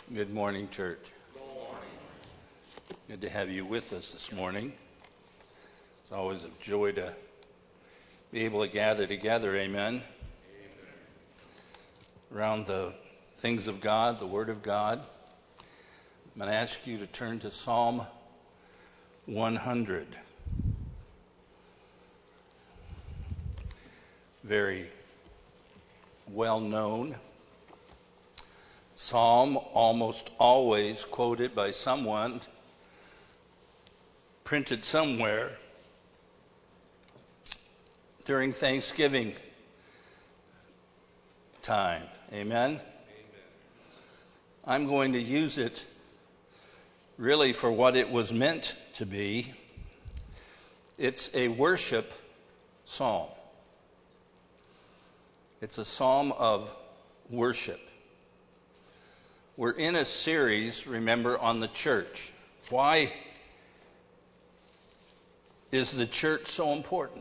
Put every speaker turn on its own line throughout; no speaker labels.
Good morning, church.
Good morning.
Good to have you with us this morning. It's always a joy to be able to gather together, amen, around the things of God, the Word of God. I'm going to ask you to turn to Psalm 100. Very well known psalm, almost always quoted by someone, printed somewhere during Thanksgiving time. Amen?
Amen.
I'm going to use it really for what it was meant to be. It's a worship psalm. It's a psalm of worship. We're in a series, remember, on the church. Why is the church so important?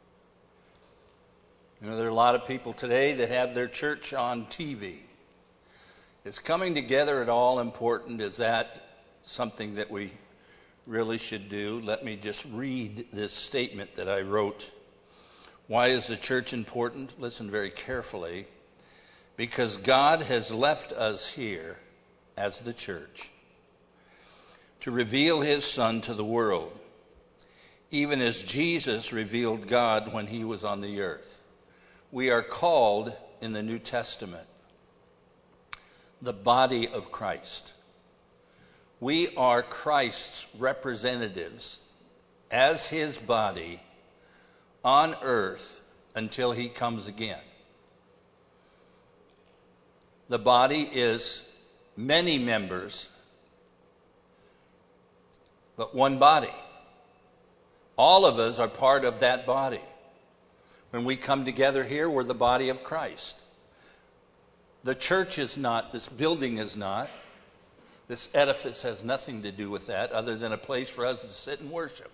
You know, there are a lot of people today that have their church on TV. Is coming together at all important? Is that something that we really should do? Let me just read this statement that I wrote. Why is the church important? Listen very carefully. Because God has left us here as the church to reveal his Son to the world, even as Jesus revealed God when he was on the earth. We are called in the New Testament the body of Christ. We are Christ's representatives as his body on earth until he comes again. The body is many members, but one body. All of us are part of that body. When we come together here, we're the body of Christ. The church is not, this building is not, this edifice has nothing to do with that other than a place for us to sit and worship.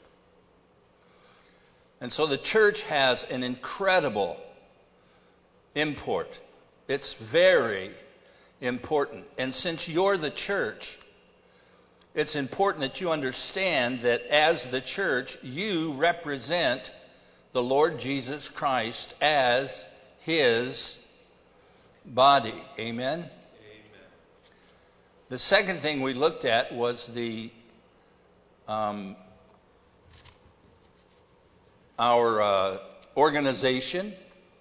And so the church has an incredible import. It's very important. And since you're the church, it's important that you understand that as the church, you represent the Lord Jesus Christ as his body. Amen?
Amen.
The second thing we looked at was our organization,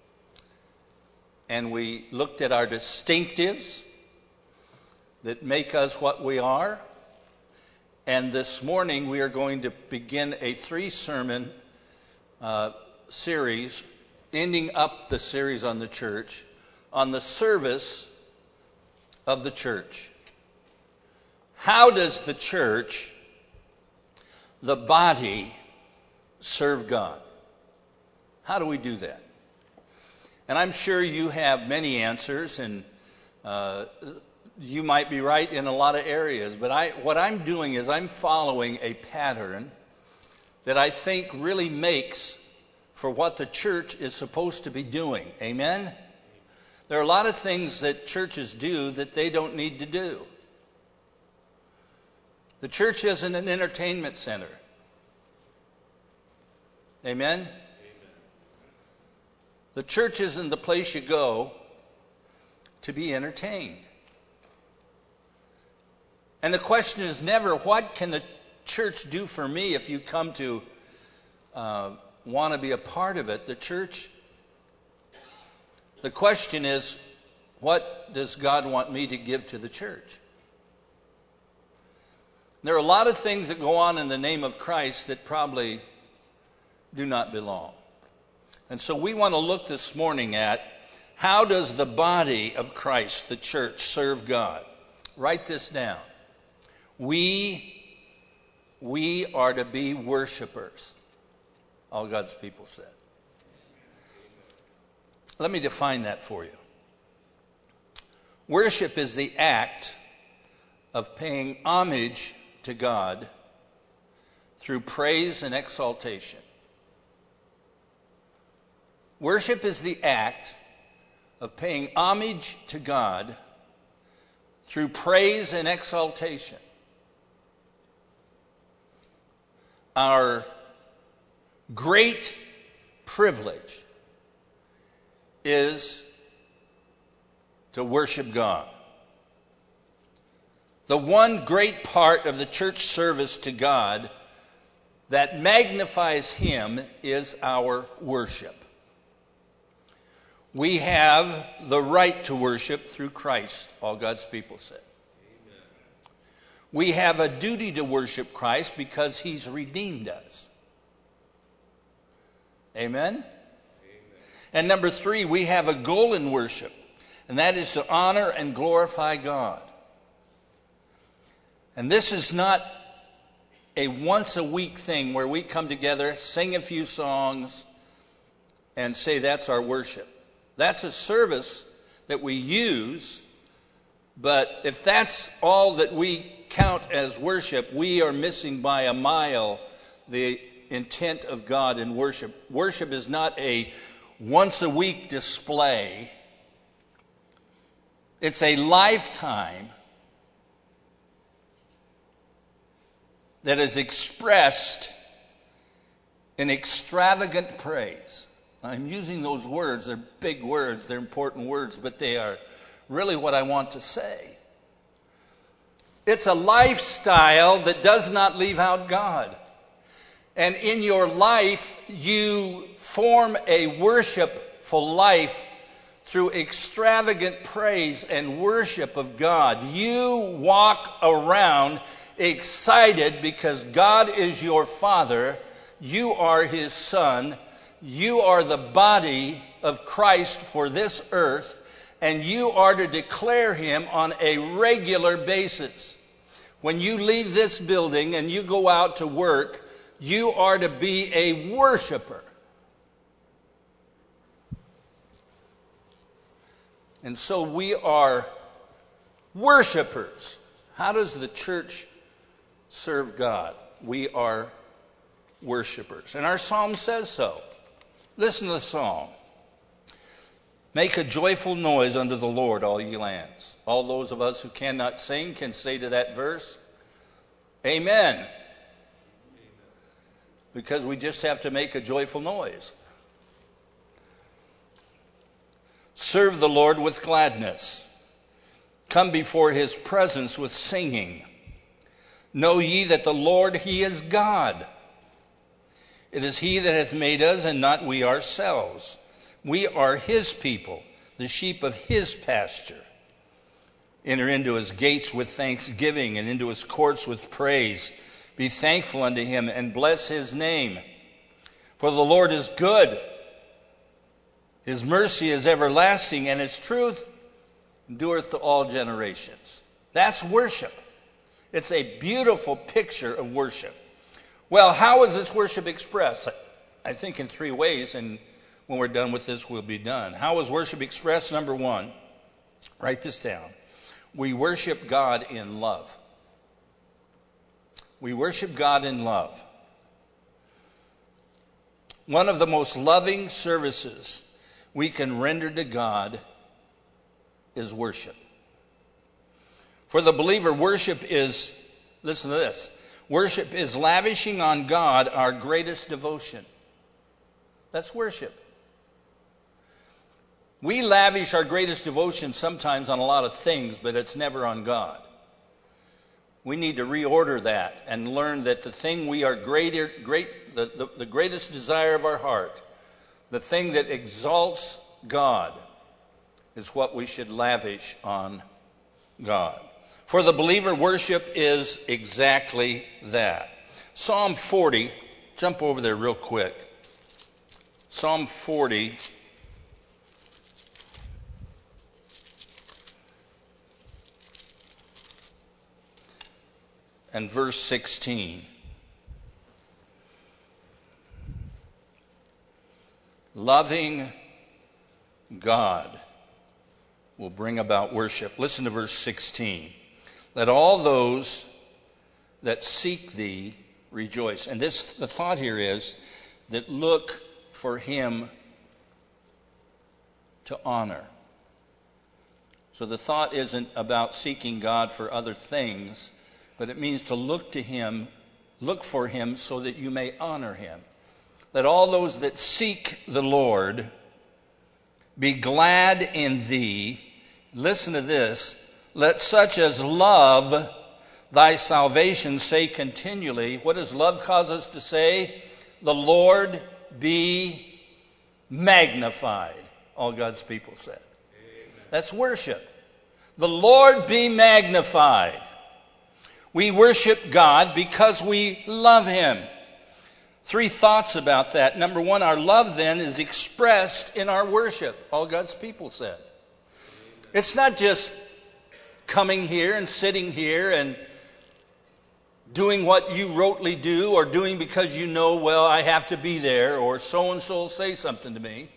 and we looked at our distinctives that make us what we are. And this morning we are going to begin a 3-sermon series, ending up the series on the church, on the service of the church. How does the church, the body, serve God? How do we do that? And I'm sure you have many answers, and you might be right in a lot of areas, but what I'm doing is I'm following a pattern that I think really makes for what the church is supposed to be doing. Amen? There are a lot of things that churches do that they don't need to do. The church isn't an entertainment center. Amen? The church isn't the place you go to be entertained. And the question is never, what can the church do for me if you come to want to be a part of it? The question is, what does God want me to give to the church? There are a lot of things that go on in the name of Christ that probably do not belong. And so we want to look this morning at how does the body of Christ, the church, serve God? Write this down. We are to be worshipers. All God's people said. Let me define that for you. Worship is the act of paying homage to God through praise and exaltation. Worship is the act of paying homage to God through praise and exaltation. Our great privilege is to worship God. The one great part of the church service to God that magnifies Him is our worship. We have the right to worship through Christ, all God's people said. Amen. We have a duty to worship Christ because He's redeemed us. Amen? Amen? And number 3, we have a goal in worship, and that is to honor and glorify God. And this is not a once-a-week thing where we come together, sing a few songs, and say that's our worship. That's a service that we use, but if that's all that we count as worship, we are missing by a mile the intent of God in worship. Worship is not a once-a-week display. It's a lifetime that is expressed in extravagant praise. I'm using those words. They're big words. They're important words, but they are really what I want to say. It's a lifestyle that does not leave out God. And in your life, you form a worshipful life through extravagant praise and worship of God. You walk around excited because God is your Father. You are His Son. You are the body of Christ for this earth, and you are to declare Him on a regular basis. When you leave this building and you go out to work, you are to be a worshiper. And so we are worshipers. How does the church serve God? We are worshipers. And our psalm says so. Listen to the psalm. Make a joyful noise unto the Lord, all ye lands. All those of us who cannot sing can say to that verse, Amen. Amen. Because we just have to make a joyful noise. Serve the Lord with gladness. Come before His presence with singing. Know ye that the Lord, He is God. It is He that hath made us, and not we ourselves. We are His people, the sheep of His pasture. Enter into His gates with thanksgiving, and into His courts with praise. Be thankful unto Him, and bless His name. For the Lord is good. His mercy is everlasting, and His truth endureth to all generations. That's worship. It's a beautiful picture of worship. Well, how is this worship expressed? I think in 3 ways, and when we're done with this, we'll be done. How is worship expressed? Number 1, write this down. We worship God in love. We worship God in love. One of the most loving services we can render to God is worship. For the believer, worship is, listen to this, worship is lavishing on God our greatest devotion. That's worship. We lavish our greatest devotion sometimes on a lot of things, but it's never on God. We need to reorder that and learn that the thing we are the greatest desire of our heart, the thing that exalts God, is what we should lavish on God. For the believer, worship is exactly that. Psalm 40, jump over there real quick. Psalm 40. And verse 16. Loving God will bring about worship. Listen to verse 16. Let all those that seek thee rejoice. And the thought here is that look for Him to honor. So the thought isn't about seeking God for other things, but it means to look to him, look for him so that you may honor him. Let all those that seek the Lord be glad in thee. Listen to this. Let such as love thy salvation say continually. What does love cause us to say? The Lord be magnified. All God's people said. Amen. That's worship. The Lord be magnified. We worship God because we love him. 3 thoughts about that. Number 1, our love then is expressed in our worship. All God's people said. It's not just coming here and sitting here and doing what you rotely do, or doing because you know, well, I have to be there, or so-and-so will say something to me.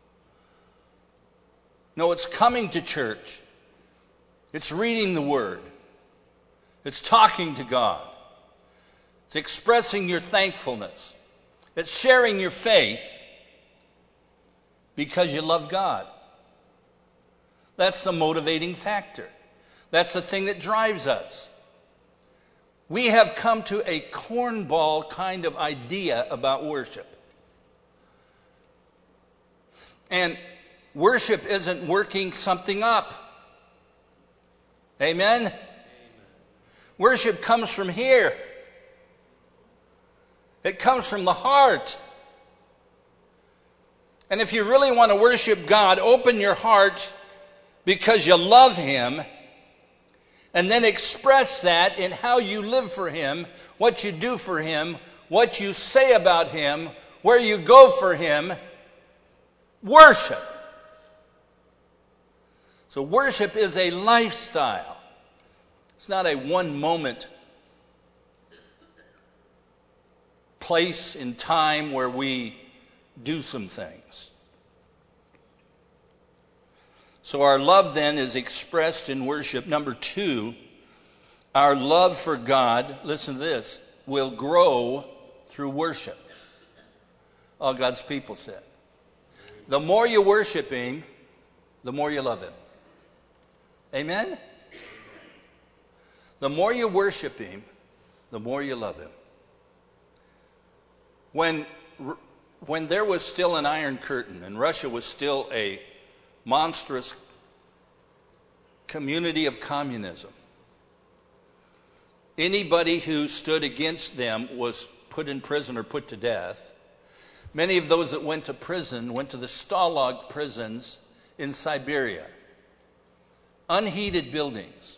No, it's coming to church. It's reading the Word. It's talking to God. It's expressing your thankfulness. It's sharing your faith because you love God. That's the motivating factor. That's the thing that drives us. We have come to a cornball kind of idea about worship. And worship isn't working something up. Amen? Amen. Worship comes from here. It comes from the heart. And if you really want to worship God, open your heart because you love him, and then express that in how you live for him, what you do for him, what you say about him, where you go for him. Worship. So worship is a lifestyle. It's not a one-moment place in time where we do some things. So our love then is expressed in worship. Number 2, our love for God, listen to this, will grow through worship. All God's people said. The more you worship him, the more you love him. Amen? The more you worship him, the more you love him. When there was still an Iron Curtain and Russia was still a monstrous community of communism, anybody who stood against them was put in prison or put to death. Many of those that went to prison went to the Stalag prisons in Siberia. Unheated buildings.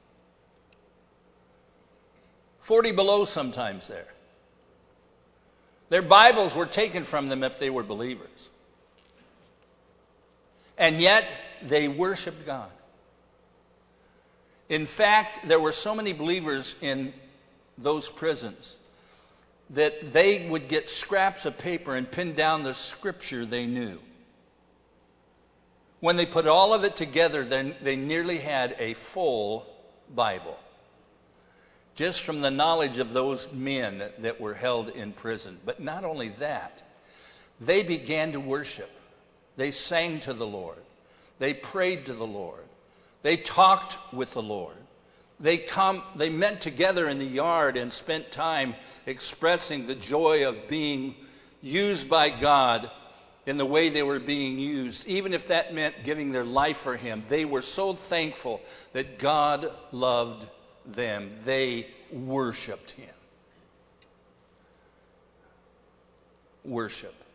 40 below sometimes there. Their Bibles were taken from them if they were believers. And yet, they worshiped God. In fact, there were so many believers in those prisons that they would get scraps of paper and pin down the scripture they knew. When they put all of it together, they nearly had a full Bible. Just from the knowledge of those men that were held in prison. But not only that, they began to worship. They sang to the Lord. They prayed to the Lord. They talked with the Lord. They met together in the yard and spent time expressing the joy of being used by God in the way they were being used. Even if that meant giving their life for him, they were so thankful that God loved them. They worshiped him. Worship.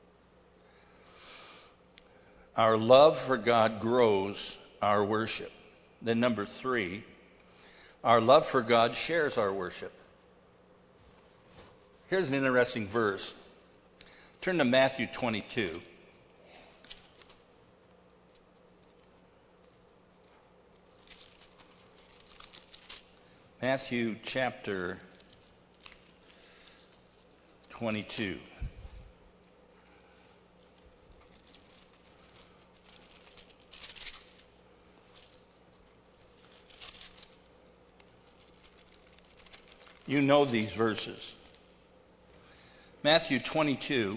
Our love for God grows our worship. Then number 3, our love for God shares our worship. Here's an interesting verse. Turn to Matthew 22. Matthew chapter 22. You know these verses. Matthew 22,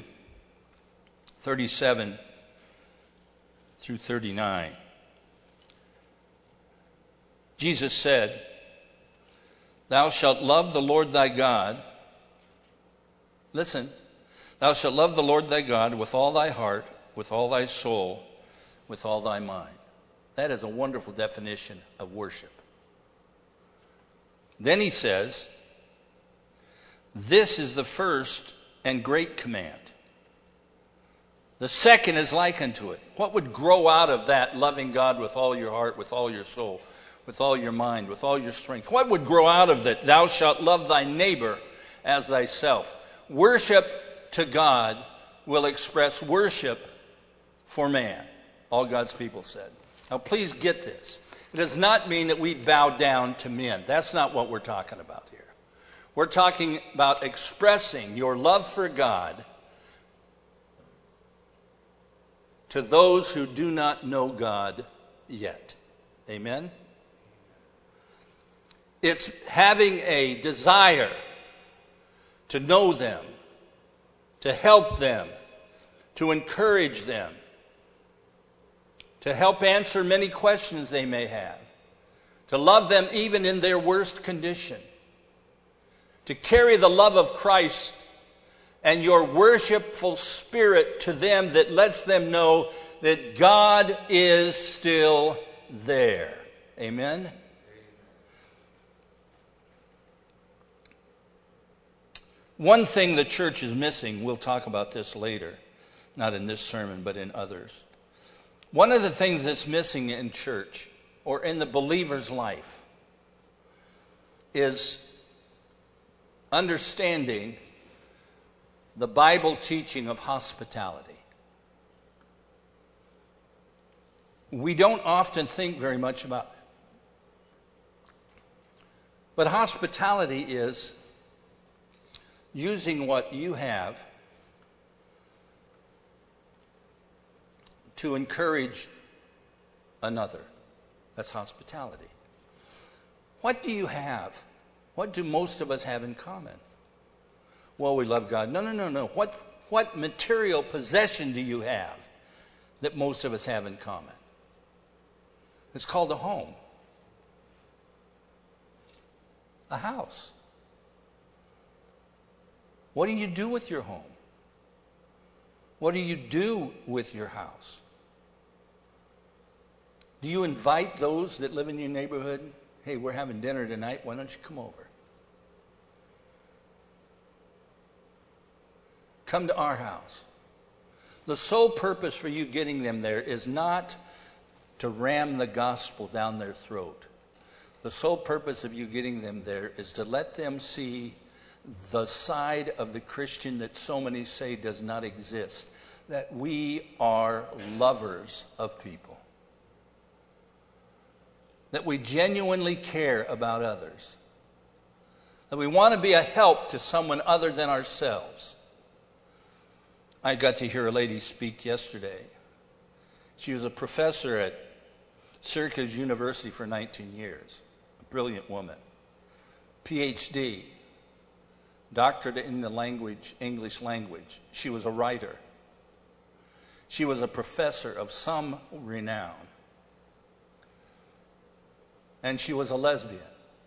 37 through 39. Jesus said, "Thou shalt love the Lord thy God." Listen. "Thou shalt love the Lord thy God with all thy heart, with all thy soul, with all thy mind." That is a wonderful definition of worship. Then he says, "This is the first and great command. The second is like unto it." What would grow out of that, loving God with all your heart, with all your soul, with all your mind, with all your strength? What would grow out of that? "Thou shalt love thy neighbor as thyself." Worship to God will express worship for man, all God's people said. Now please get this. It does not mean that we bow down to men. That's not what we're talking about here. We're talking about expressing your love for God to those who do not know God yet. Amen? It's having a desire to know them, to help them, to encourage them, to help answer many questions they may have, to love them even in their worst condition, to carry the love of Christ and your worshipful spirit to them that lets them know that God is still there. Amen? One thing the church is missing, we'll talk about this later, not in this sermon, but in others. One of the things that's missing in church or in the believer's life is understanding the Bible teaching of hospitality. We don't often think very much about it. But hospitality is using what you have to encourage another. That's hospitality. What do you have? What do most of us have in common? Well, we love God. No. What material possession do you have that most of us have in common? It's called a home. A house. What do you do with your home? What do you do with your house? Do you invite those that live in your neighborhood? Hey, we're having dinner tonight. Why don't you come over? Come to our house. The sole purpose for you getting them there is not to ram the gospel down their throat. The sole purpose of you getting them there is to let them see the side of the Christian that so many say does not exist, that we are lovers of people, that we genuinely care about others, that we want to be a help to someone other than ourselves. I got to hear a lady speak yesterday. She was a professor at Syracuse University for 19 years, a brilliant woman, PhD, doctorate in the language, English language. She was a writer. She was a professor of some renown. And she was a lesbian.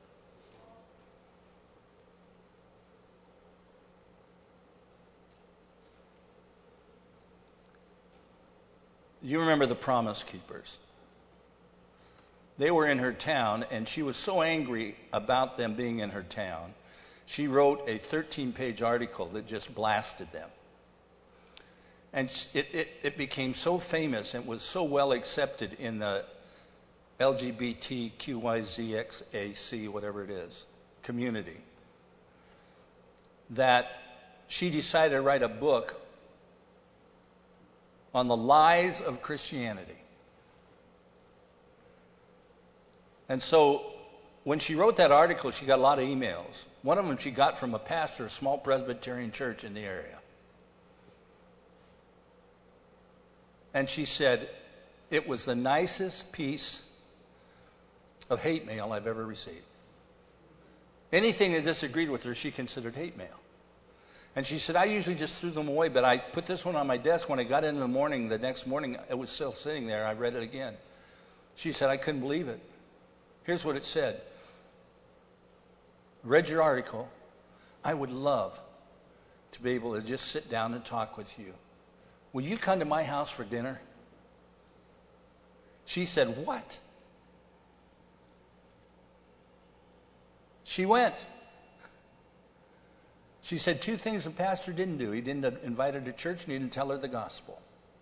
You remember the Promise Keepers. They were in her town, and she was so angry about them being in her town, she wrote a 13-page article that just blasted them. And it became so famous and was so well accepted in the LGBTQYZXAC, whatever it is, community, that she decided to write a book on the lies of Christianity. And so when she wrote that article, she got a lot of emails. One of them she got from a pastor of a small Presbyterian church in the area. And she said, it was the nicest piece of hate mail I've ever received. Anything that disagreed with her, she considered hate mail. And she said, I usually just threw them away, but I put this one on my desk. When I got in the morning, the next morning, it was still sitting there. I read it again. She said, I couldn't believe it. Here's what it said. Read your article. I would love to be able to just sit down and talk with you. Will you come to my house for dinner? She said, what? She went. She said 2 things the pastor didn't do. He didn't invite her to church and he didn't tell her the gospel.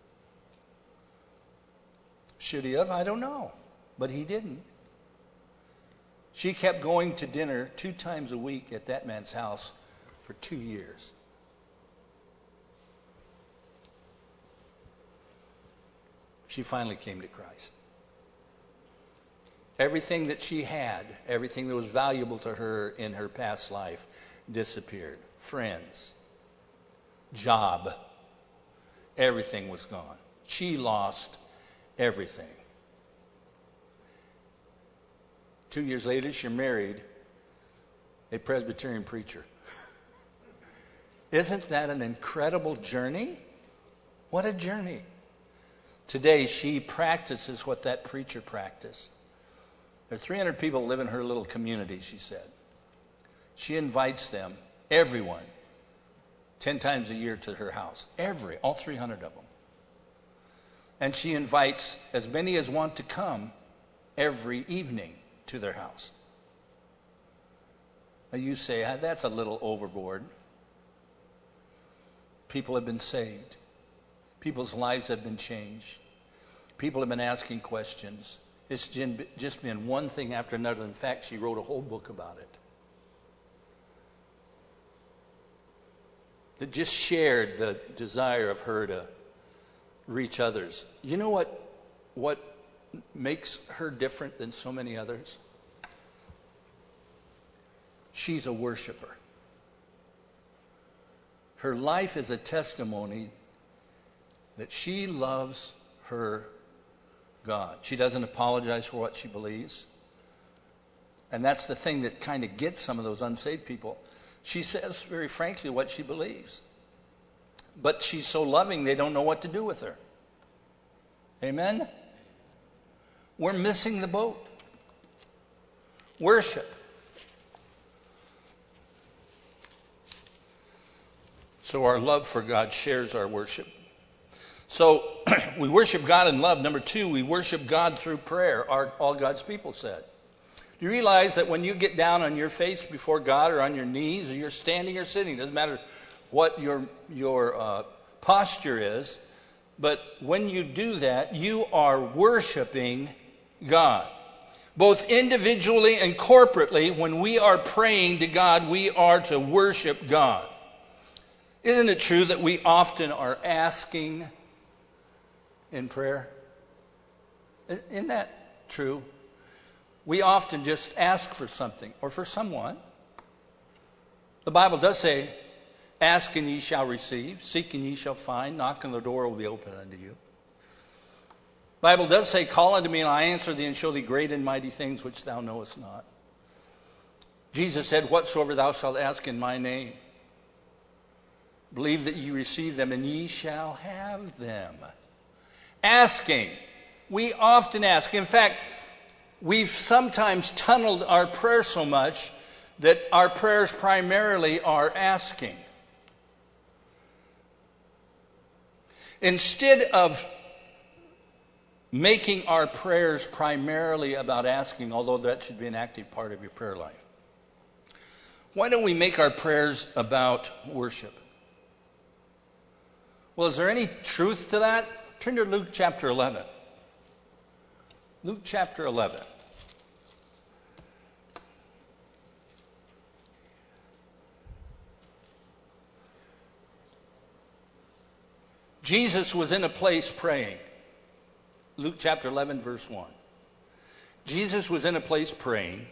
Should he have? I don't know. But he didn't. She kept going to dinner 2 times a week at that man's house for 2 years. She finally came to Christ. Everything that she had, everything that was valuable to her in her past life disappeared. Friends, job, everything was gone. She lost everything. 2 years later, she married a Presbyterian preacher. Isn't that an incredible journey? What a journey. Today, she practices what that preacher practiced. There are 300 people who live in her little community, she said. She invites them, everyone, 10 times a year to her house. All 300 of them. And she invites as many as want to come every evening to their house. Now you say, that's a little overboard. People have been saved. People's lives have been changed. People have been asking questions. It's just been one thing after another. In fact, she wrote a whole book about it. That just shared the desire of her to reach others. You know what makes her different than so many others? She's a worshiper. Her life is a testimony that she loves her God. She doesn't apologize for what she believes. And that's the thing that kind of gets some of those unsaved people. She says very frankly what she believes. But she's so loving they don't know what to do with her. Amen? We're missing the boat. Worship. So our love for God shares our worship. So we worship God in love. Number 2, we worship God through prayer, all God's people said. Do you realize that when you get down on your face before God or on your knees or you're standing or sitting, doesn't matter what your posture is, but when you do that, you are worshiping God. Both individually and corporately, when we are praying to God, we are to worship God. Isn't it true that we often are asking in prayer? Isn't that true? We often just ask for something or for someone. The Bible does say, ask and ye shall receive, seek and ye shall find, knock and the door will be open unto you. The Bible does say, call unto me and I answer thee and show thee great and mighty things which thou knowest not. Jesus said, whatsoever thou shalt ask in my name, believe that ye receive them and ye shall have them. Asking. We often ask. In fact, we've sometimes tunneled our prayer so much that our prayers primarily are asking. Instead of making our prayers primarily about asking, although that should be an active part of your prayer life, why don't we make our prayers about worship? Well, is there any truth to that? Turn to Luke chapter 11. Luke chapter 11. Jesus was in a place praying. Luke chapter 11, verse 1. Jesus was in a place praying.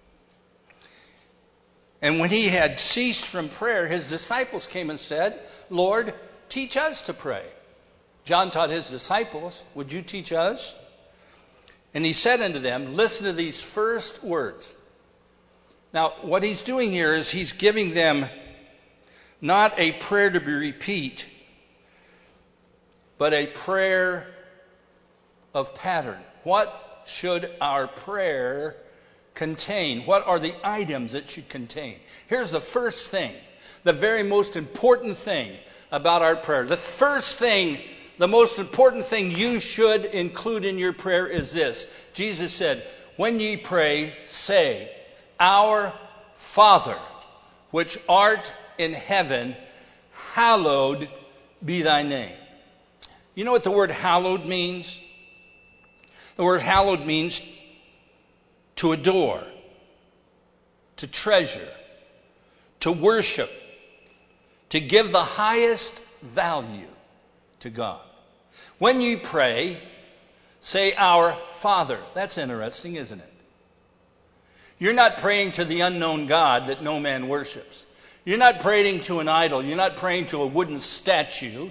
And when he had ceased from prayer, his disciples came and said, Lord, teach us to pray. John taught his disciples, would you teach us? And he said unto them, listen to these first words. Now, what he's doing here is he's giving them not a prayer to be repeat, but a prayer of pattern. What should our prayer contain? What are the items it should contain? Here's the first thing, the very most important thing about our prayer. The first thing, the most important thing you should include in your prayer is this. Jesus said, when ye pray, say, Our Father, which art in heaven, hallowed be thy name. You know what the word hallowed means? The word hallowed means to adore, to treasure, to worship, to give the highest value to God. When you pray, say, Our Father. That's interesting, isn't it? You're not praying to the unknown God that no man worships. You're not praying to an idol. You're not praying to a wooden statue.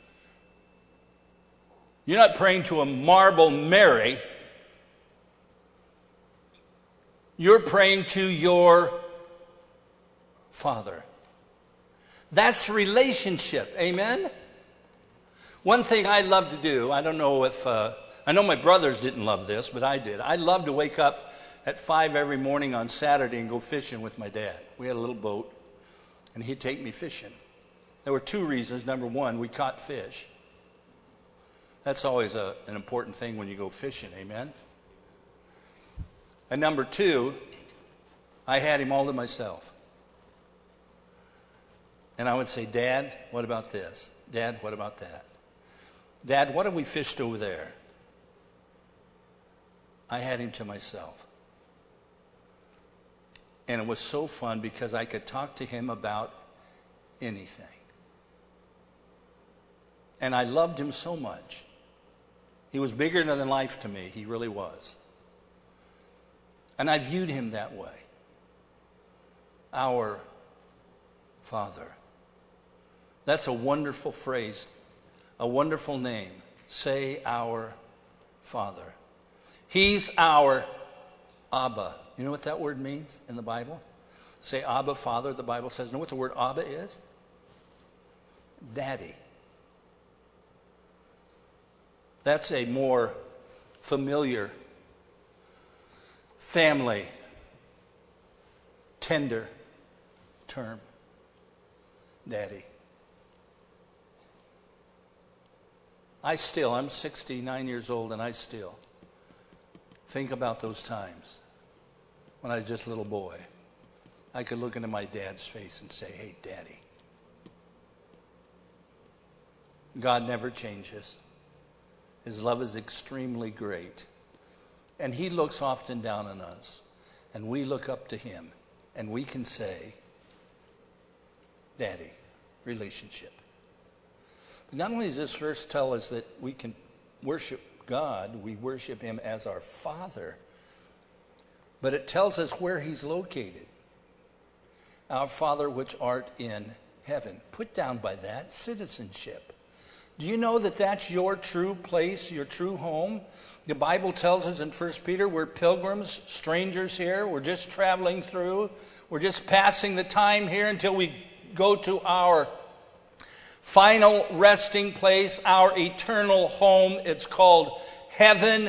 You're not praying to a marble Mary. You're praying to your Father. That's relationship. Amen? One thing I love to do, I don't know if, I know my brothers didn't love this, but I did. I love to wake up at 5 every morning on Saturday and go fishing with my dad. We had a little boat, and he'd take me fishing. There were 2 reasons. Number 1, we caught fish. That's always an important thing when you go fishing, amen? And number 2, I had him all to myself. And I would say, Dad, what about this? Dad, what about that? Dad, what have we fished over there? I had him to myself. And it was so fun because I could talk to him about anything. And I loved him so much. He was bigger than life to me. He really was. And I viewed him that way. Our Father. That's a wonderful phrase, a wonderful name. Say, Our Father. He's our Abba. You know what that word means in the Bible? Say Abba, Father, the Bible says. You know what the word Abba is? Daddy. That's a more familiar, family, tender term. Daddy. I'm 69 years old, and I still think about those times when I was just a little boy. I could look into my dad's face and say, Hey, Daddy. God never changes. His love is extremely great. And he looks often down on us. And we look up to him. And we can say, Daddy, relationship. But not only does this verse tell us that we can worship God, we worship him as our Father, but it tells us where he's located. Our Father which art in heaven. Put down by that citizenship. Do you know that that's your true place, your true home? The Bible tells us in 1 Peter, we're pilgrims, strangers here. We're just traveling through. We're just passing the time here until we go to our final resting place, our eternal home. It's called heaven.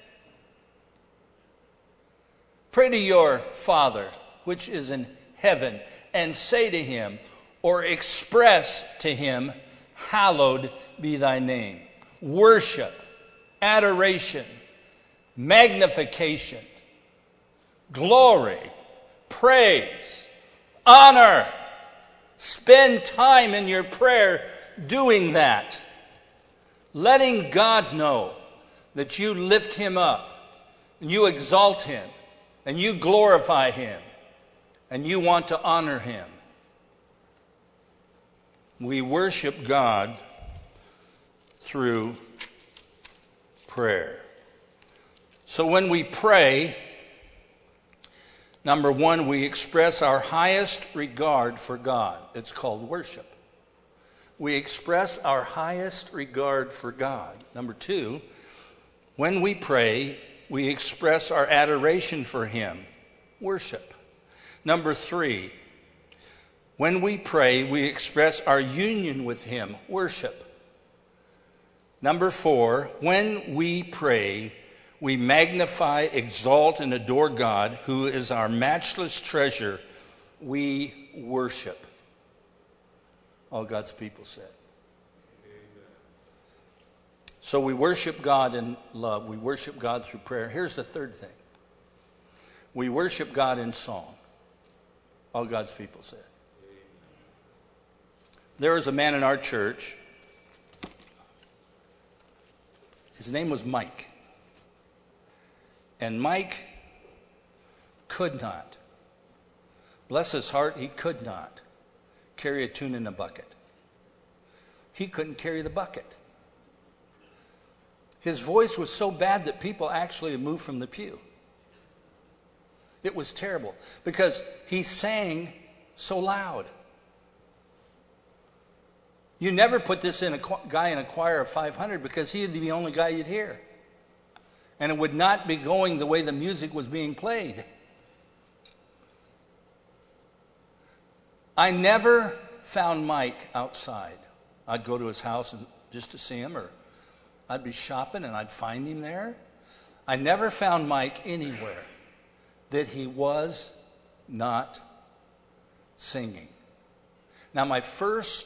Pray to your Father, which is in heaven, and say to him, or express to him, hallowed be thy name. Worship, adoration, magnification, glory, praise, honor. Spend time in your prayer doing that. Letting God know that you lift him up, and you exalt him, and you glorify him, and you want to honor him. We worship God through prayer. So when we pray, number 1, we express our highest regard for God. It's called worship. We express our highest regard for God. Number 2, when we pray, we express our adoration for him. Worship. Number 3, when we pray, we express our union with him. Worship. Number 4, when we pray, We magnify, exalt, and adore God, who is our matchless treasure. We worship. All God's people said. Amen. So we worship God in love. We worship God through prayer. Here's the third thing. We worship God in song. All God's people said. Amen. There was a man in our church. His name was Mike. And Mike could not, bless his heart, he could not carry a tune in a bucket. He couldn't carry the bucket. His voice was so bad that people actually moved from the pew. It was terrible because he sang so loud. You never put this in a guy in a choir of 500 because he'd be the only guy you'd hear. And it would not be going the way the music was being played. I never found Mike outside. I'd go to his house just to see him, or I'd be shopping and I'd find him there. I never found Mike anywhere that he was not singing. Now, my first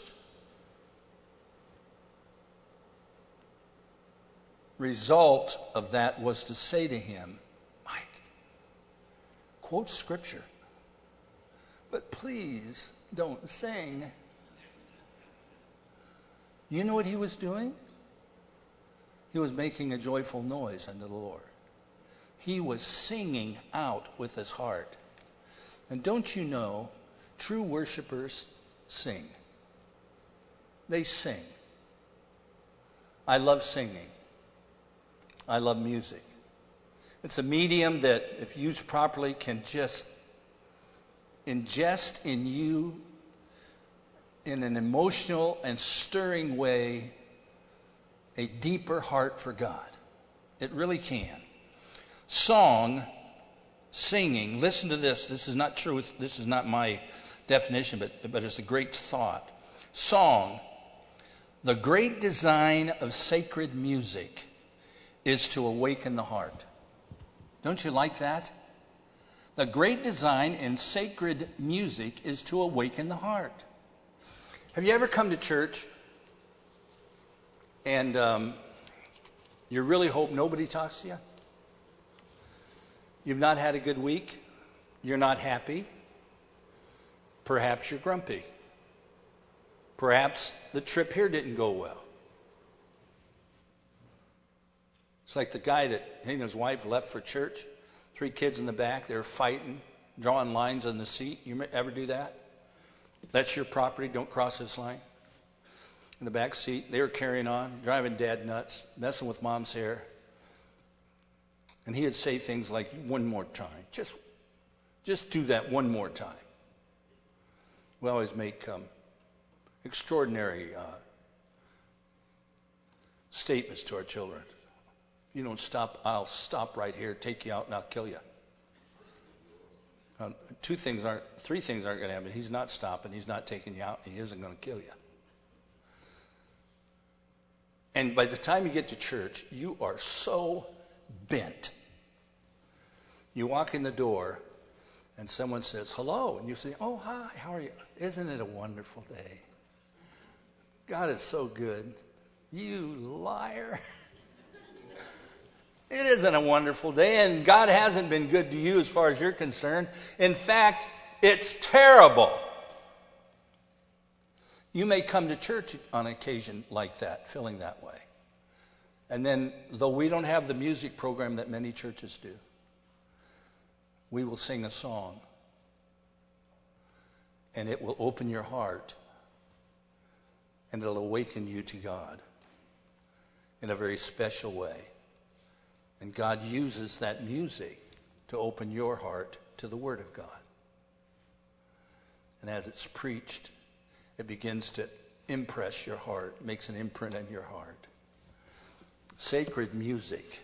result of that was to say to him, Mike, quote scripture, but please don't sing. You know what he was doing? He was making a joyful noise unto the Lord. He was singing out with his heart. And don't you know, true worshipers sing. They sing. I love singing. I love music. It's a medium that, if used properly, can just ingest in you, in an emotional and stirring way, a deeper heart for God. It really can. Song, singing, listen to this. This is not truth. This is not my definition, but it's a great thought. Song, the great design of sacred music is to awaken the heart. Don't you like that? The great design in sacred music is to awaken the heart. Have you ever come to church and you really hope nobody talks to you? You've not had a good week. You're not happy. Perhaps you're grumpy. Perhaps the trip here didn't go well. It's like the guy that he and his wife left for church. 3 kids in the back. They were fighting, drawing lines on the seat. You ever do that? That's your property. Don't cross this line. In the back seat, they were carrying on, driving dad nuts, messing with mom's hair. And he would say things like, one more time. Just do that one more time. We always make extraordinary statements to our children. You don't stop, I'll stop right here, take you out, and I'll kill you. 3 things aren't going to happen. He's not stopping, he's not taking you out, and he isn't going to kill you. And by the time you get to church, you are so bent. You walk in the door, and someone says, hello, and you say, oh, hi, how are you? Isn't it a wonderful day? God is so good. You liar. It isn't a wonderful day, and God hasn't been good to you as far as you're concerned. In fact, it's terrible. You may come to church on occasion like that, feeling that way. And then, though we don't have the music program that many churches do, we will sing a song, and it will open your heart, and it'll awaken you to God in a very special way. And God uses that music to open your heart to the Word of God. And as it's preached, it begins to impress your heart, makes an imprint in your heart. Sacred music.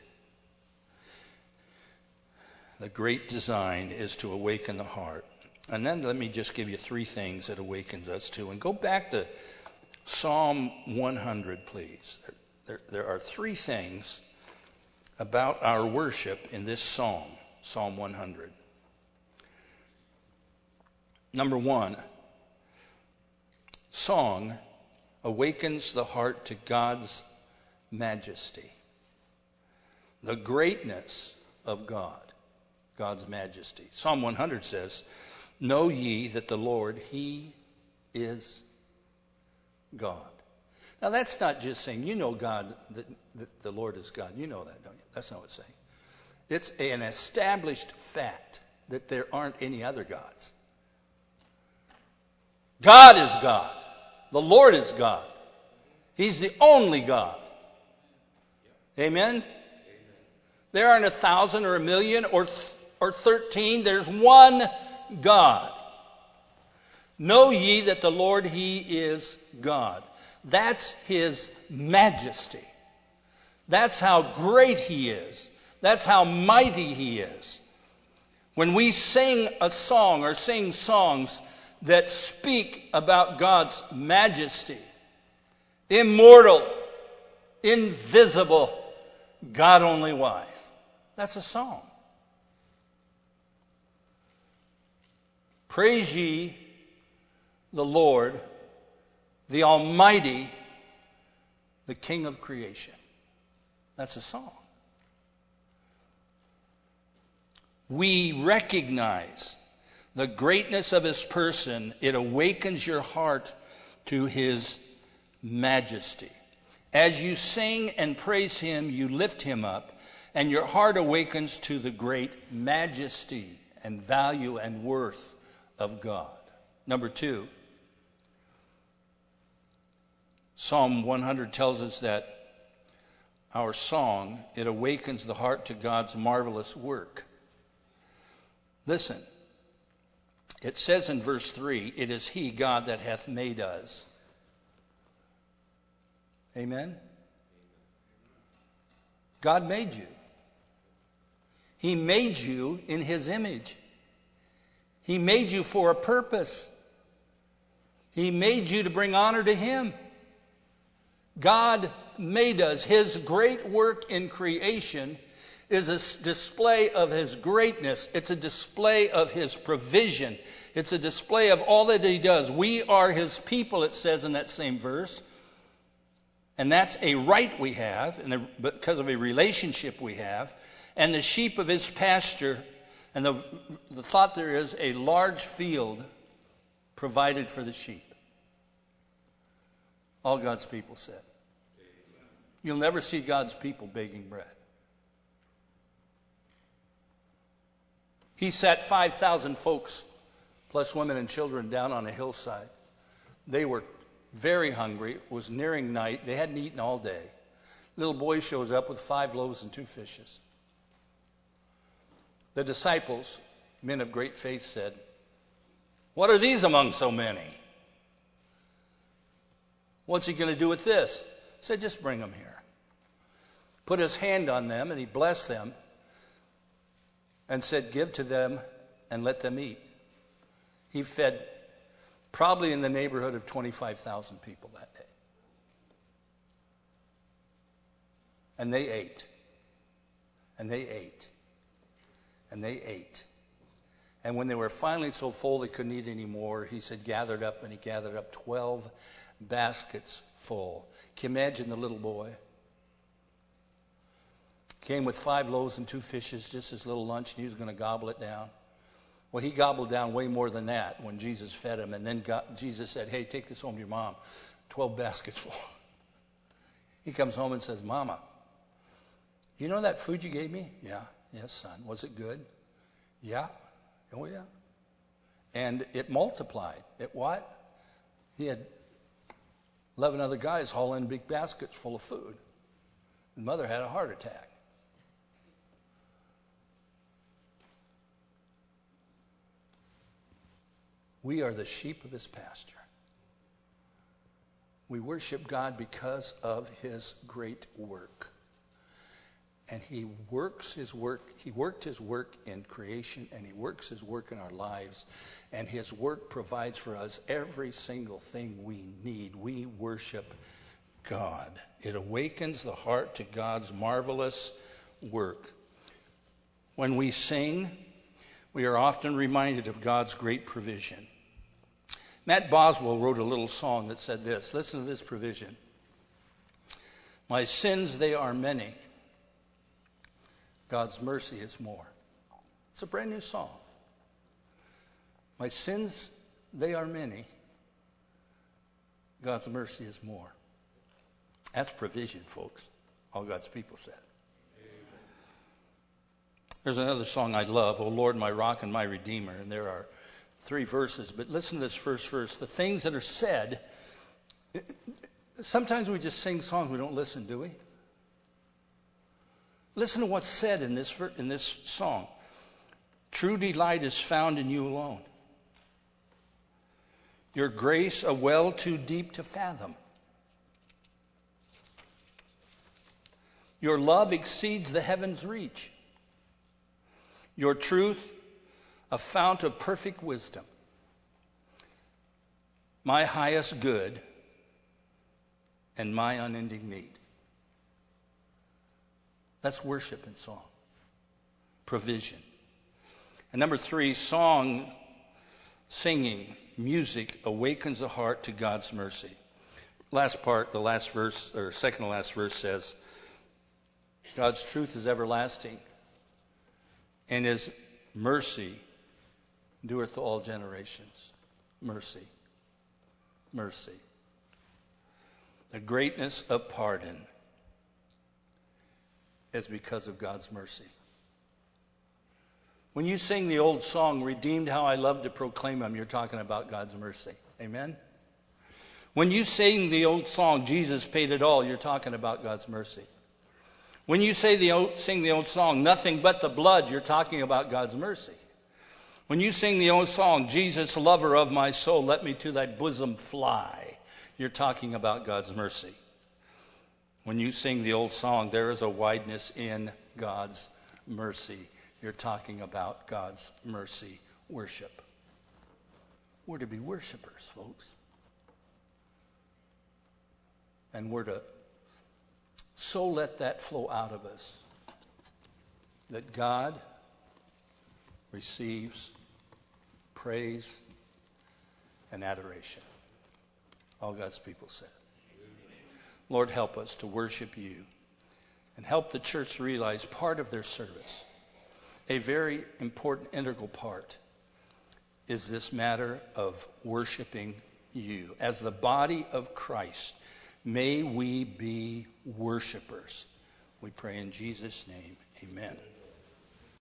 The great design is to awaken the heart. And then let me just give you 3 things that awakens us to. And go back to Psalm 100, please. There are 3 things about our worship in this psalm, Psalm 100. Number one, song awakens the heart to God's majesty, the greatness of God, God's majesty. Psalm 100 says, "Know ye that the Lord, He is God." Now that's not just saying, you know God, that the Lord is God. You know that, don't you? That's not what it's saying. It's an established fact that there aren't any other gods. God is God. The Lord is God. He's the only God. Amen? There aren't 1,000 or 1,000,000 or 13. There's one God. Know ye that the Lord, He is God. That's His majesty. That's how great He is. That's how mighty He is. When we sing a song or sing songs that speak about God's majesty, immortal, invisible, God only wise, that's a song. Praise ye the Lord, the Almighty, the King of creation. That's a song. We recognize the greatness of His person. It awakens your heart to His majesty. As you sing and praise Him, you lift Him up, and your heart awakens to the great majesty and value and worth of God. Number two, Psalm 100 tells us that our song, it awakens the heart to God's marvelous work. Listen, it says in verse 3, "It is He, God, that hath made us." Amen? God made you. He made you in His image. He made you for a purpose. He made you to bring honor to Him. God made us. His great work in creation is a display of His greatness. It's a display of His provision. It's a display of all that He does. We are His people, it says in that same verse. And that's a right we have, and because of a relationship we have. And the sheep of His pasture, and the thought there is a large field provided for the sheep. All God's people said. You'll never see God's people begging bread. He sat 5,000 folks, plus women and children, down on a hillside. They were very hungry. It was nearing night. They hadn't eaten all day. Little boy shows up with 5 loaves and 2 fishes. The disciples, men of great faith, said, "What are these among so many? What's He going to do with this?" He said, "Just bring them here." Put His hand on them, and He blessed them and said, "Give to them and let them eat." He fed probably in the neighborhood of 25,000 people that day. And they ate. And they ate. And they ate. And when they were finally so full they couldn't eat anymore, He said, "Gathered up," and He gathered up 12 baskets full. Can you imagine the little boy? Came with 5 loaves and 2 fishes, just his little lunch, and he was going to gobble it down. Well, he gobbled down way more than that when Jesus fed him. And then Jesus said, "Hey, take this home to your mom. 12 baskets full." He comes home and says, "Mama, you know that food you gave me?" "Yeah." "Yes, son. Was it good?" "Yeah." "Oh, yeah." And it multiplied. It what? He had 11 other guys haul in big baskets full of food. His mother had a heart attack. We are the sheep of His pasture. We worship God because of His great work. And He works His work. He worked His work in creation, and He works His work in our lives. And His work provides for us every single thing we need. We worship God. It awakens the heart to God's marvelous work. When we sing, we are often reminded of God's great provision. Matt Boswell wrote a little song that said this. Listen to this provision. My sins, they are many. God's mercy is more. It's a brand new song. My sins, they are many. God's mercy is more. That's provision, folks. All God's people said. Amen. There's another song I love, O Lord, my rock and my redeemer. And there are 3 verses, but listen to this first verse. The things that are said, sometimes we just sing songs, we don't listen, do we? Listen to what's said in this song. True delight is found in you alone. Your grace a well too deep to fathom. Your love exceeds the heavens' reach. Your truth a fount of perfect wisdom. My highest good and my unending need. That's worship in song. Provision. And number 3, singing, music awakens the heart to God's mercy. Last part, the last verse, or second to last verse says, God's truth is everlasting, and his mercy endureth to all generations. Mercy. Mercy. The greatness of pardon is because of God's mercy. When you sing the old song, Redeemed How I Love to Proclaim Him, you're talking about God's mercy. Amen? When you sing the old song, Jesus Paid It All, you're talking about God's mercy. When you sing the old song, Nothing But the Blood, you're talking about God's mercy. When you sing the old song, Jesus, lover of my soul, let me to thy bosom fly, you're talking about God's mercy. When you sing the old song, there is a wideness in God's mercy, you're talking about God's mercy worship. We're to be worshipers, folks. And we're to so let that flow out of us that God receives praise and adoration. All God's people said. Lord, help us to worship you and help the church to realize part of their service, a very important integral part, is this matter of worshiping you. As the body of Christ, may we be worshipers. We pray in Jesus' name, amen.